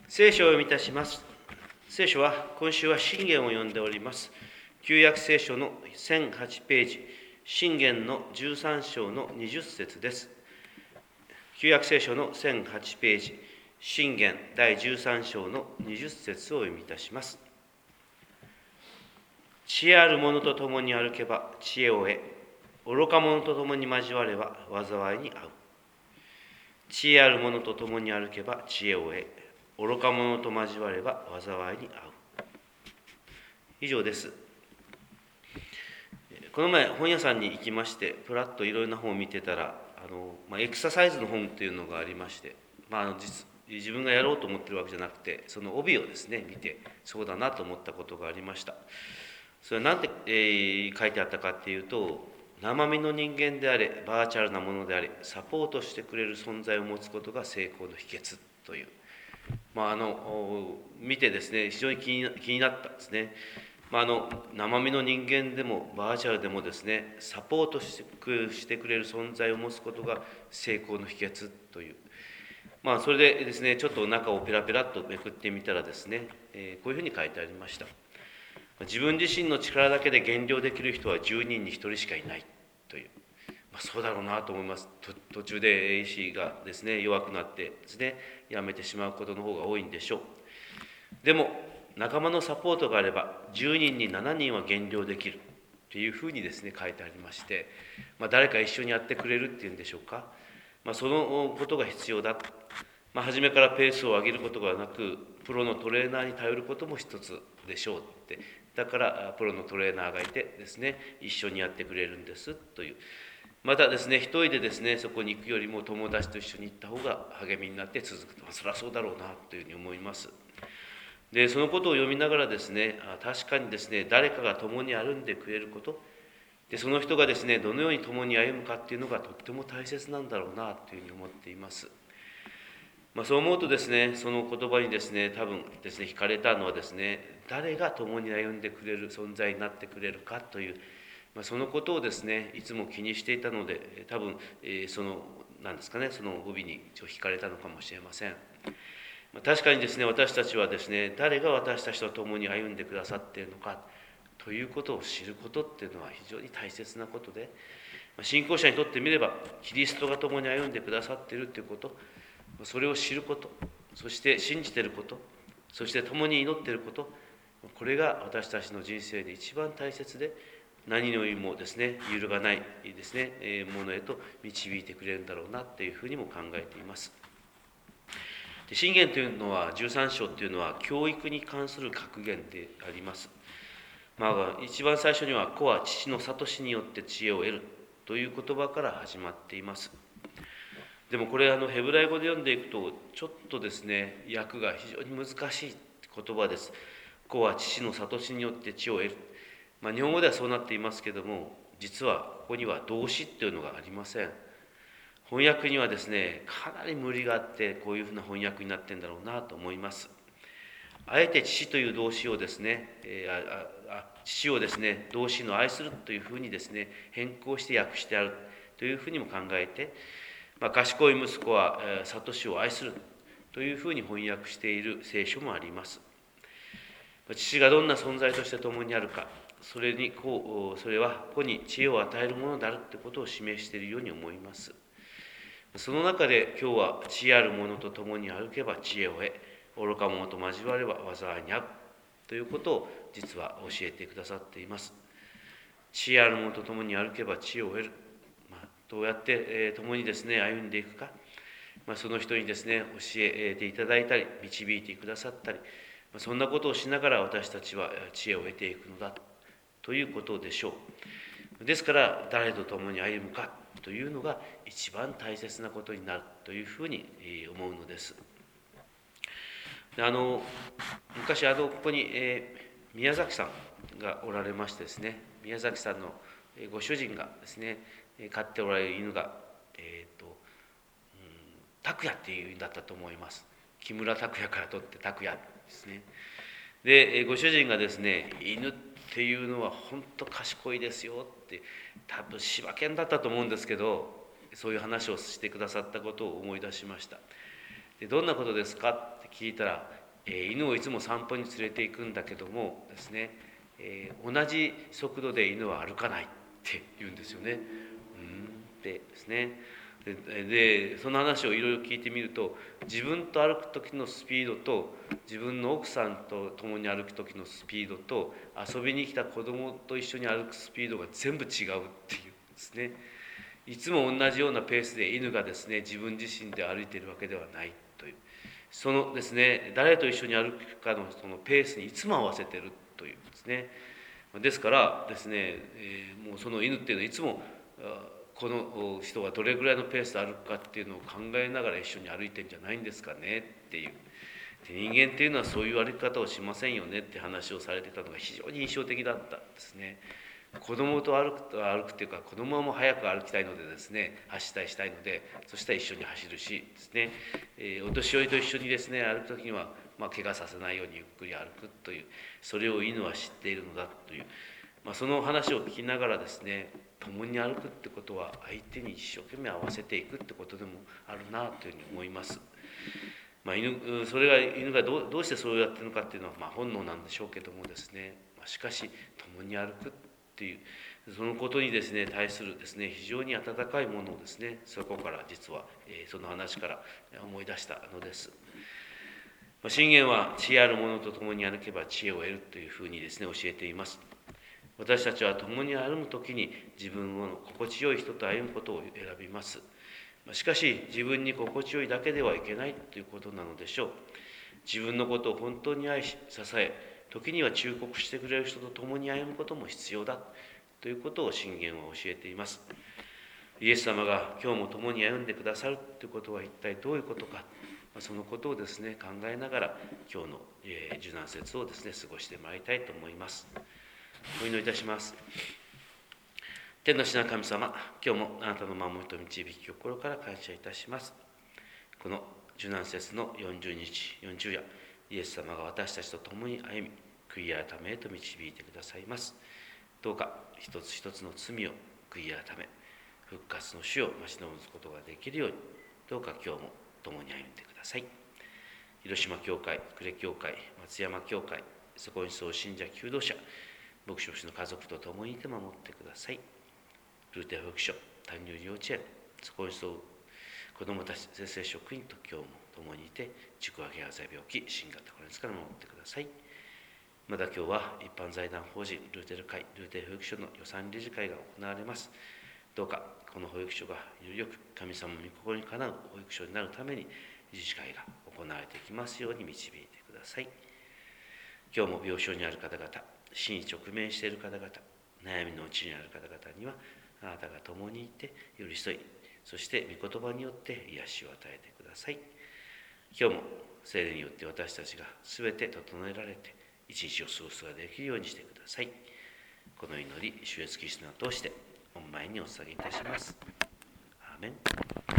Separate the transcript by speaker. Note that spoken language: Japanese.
Speaker 1: 聖書を読みいたします。聖書は、今週は箴言を読んでおります。旧約聖書の1008ページ、箴言の13章の20節です。旧約聖書の1008ページ、箴言第13章の20節をお読みいたします。知恵ある者と共に歩けば知恵を得、愚か者と共に交われば災いに遭う。知恵ある者と共に歩けば知恵を得、愚か者と交われば災いに遭う。以上です。この前本屋さんに行きまして、プラッといろいろな本を見てたら、エクササイズの本というのがありまして、自分がやろうと思ってるわけじゃなくて、その帯をですね見て、そうだなと思ったことがありました。それは何て、書いてあったかっていうと、生身の人間であれ、バーチャルなものであれ、サポートしてくれる存在を持つことが成功の秘訣という、見てですね、非常に気になったんですね。生身の人間でもバーチャルでもですね、サポートしてくれる存在を持つことが成功の秘訣という、それでですね、ちょっと中をペラペラっとめくってみたらですね、こういうふうに書いてありました。自分自身の力だけで減量できる人は10人に1人しかいないという、そうだろうなと思います。途中で意志がですね弱くなってですねやめてしまうことの方が多いんでしょう。でも仲間のサポートがあれば10人に7人は減量できるというふうにですね書いてありまして、誰か一緒にやってくれるっていうんでしょうか、そのことが必要だ。初めからペースを上げることがなく、プロのトレーナーに頼ることも一つでしょうって、だからプロのトレーナーがいてですね一緒にやってくれるんですという。またですね、一人でですねそこに行くよりも友達と一緒に行った方が励みになって続くと、そりゃそうだろうなというふうに思います。でそのことを読みながらですね、確かにですね誰かが共に歩んでくれることで、その人がですねどのように共に歩むかっていうのがとっても大切なんだろうなというふうに思っています。そう思うとですね、その言葉にですね多分ですね惹かれたのはですね、誰が共に歩んでくれる存在になってくれるかという、そのことをですねいつも気にしていたので、多分、その何ですかね、その帯に惹かれたのかもしれません。確かにですね、私たちはですね、誰が私たちと共に歩んでくださっているのかということを知ることっていうのは非常に大切なことで、信仰者にとってみればキリストが共に歩んでくださっているということ、それを知ること、そして信じていること、そして共に祈っていること、これが私たちの人生で一番大切で、何よりもですね揺るがないですねものへと導いてくれるんだろうなというふうにも考えています。箴言というのは、13章というのは教育に関する格言であります。一番最初には子は父の諭しによって知恵を得るという言葉から始まっています。でもこれヘブライ語で読んでいくとちょっとですね訳が非常に難しい言葉です。子は父の諭しによって知恵を得る、日本語ではそうなっていますけども、実はここには動詞というのがありません。翻訳にはですねかなり無理があって、こういうふうな翻訳になってるんだろうなと思います。あえて父という動詞をですね、父をですね動詞の愛するというふうにですね変更して訳してあるというふうにも考えて、賢い息子は諭しを愛するというふうに翻訳している聖書もあります。父がどんな存在として共にあるか、それは子に知恵を与えるものであるということを示しているように思います。その中で今日は、知恵ある者と共に歩けば知恵を得、愚か者と交われば災いに遭うということを実は教えてくださっています。知恵ある者と共に歩けば知恵を得る、どうやって共にですね歩んでいくか、その人にですね教えていただいたり導いてくださったり、そんなことをしながら私たちは知恵を得ていくのだということでしょう。ですから誰と共に歩むかというのが一番大切なことになるというふうに思うのです。昔ここに宮崎さんがおられましてですね、宮崎さんのご主人がですね飼っておられる犬が拓也っていう犬だったと思います。木村拓哉から取って拓也ですね。でご主人がですね、犬っていうのは本当賢いですよって、多分柴犬だったと思うんですけど、そういう話をしてくださったことを思い出しました。 でどんなことですかって聞いたら、犬をいつも散歩に連れて行くんだけどもですね、同じ速度で犬は歩かないって言うんですよね。でですね、でその話をいろいろ聞いてみると、自分と歩く時のスピードと自分の奥さんと共に歩く時のスピードと遊びに来た子供と一緒に歩くスピードが全部違うっていうんですね。いつも同じようなペースで犬がですね、自分自身で歩いているわけではないという、そのですね、誰と一緒に歩くかのそのペースにいつも合わせているというんですね。ですからですね、もうその犬っていうのはいつもこの人がどれぐらいのペースで歩くかっていうのを考えながら一緒に歩いてんじゃないんですかねっていう。で人間っていうのはそういう歩き方をしませんよねって話をされてたのが非常に印象的だったんですね。子供と歩くっていうか、子供も早く歩きたいのでですね、走ったりしたいので、そしたら一緒に走るしですね、お年寄りと一緒にですね歩く時には、怪我させないようにゆっくり歩くという、それを犬は知っているのだという、その話を聞きながらですね、共に歩くってことは相手に一生懸命合わせていくってことでもあるなというふうに思います。犬がどうしてそうやってるのかっていうのは、本能なんでしょうけどもですね、しかし共に歩くっていうそのことにですね対するですね非常に温かいものをですね、そこから実は、その話から思い出したのです。信玄は知恵ある者と共に歩けば知恵を得るというふうにですね教えています。私たちは共に歩むときに自分を心地よい人と歩むことを選びます。しかし自分に心地よいだけではいけないということなのでしょう。自分のことを本当に愛し支え、時には忠告してくれる人と共に歩むことも必要だということを信玄は教えています。イエス様が今日も共に歩んでくださるということは一体どういうことか、そのことをですね考えながら今日の受難節をですね過ごしてまいりたいと思います。お祈りいたします。天の父なる神様、今日もあなたの守りと導き心から感謝いたします。この受難節の40日40夜、イエス様が私たちと共に歩み、悔い改めへと導いてくださいます。どうか一つ一つの罪を悔い改め、復活の主を待ち望むことができるように、どうか今日も共に歩んでください。広島教会、呉教会、松山教会、そこにそう信者求道者、牧師の家族と共にいて守ってください。ルーテ保育所、単入幼稚園、そこにそう子どもたち、先生職員と今日も共にいて、宿泊や病気、新型コロナから守ってください。また今日は一般財団法人ルーテル会、ルーテル保育所の予算理事会が行われます。どうかこの保育所がよりよく神様の御心にかなう保育所になるために理事会が行われていきますように導いてください。今日も病床にある方々、死に直面している方々、悩みのうちにある方々にはあなたが共にいて寄り添い、そして御言葉によって癒しを与えてください。今日も聖霊によって私たちがすべて整えられて一日を過ごすことができるようにしてください。この祈り、主イエスキリストの名を通して御前にお捧げいたします。アーメン。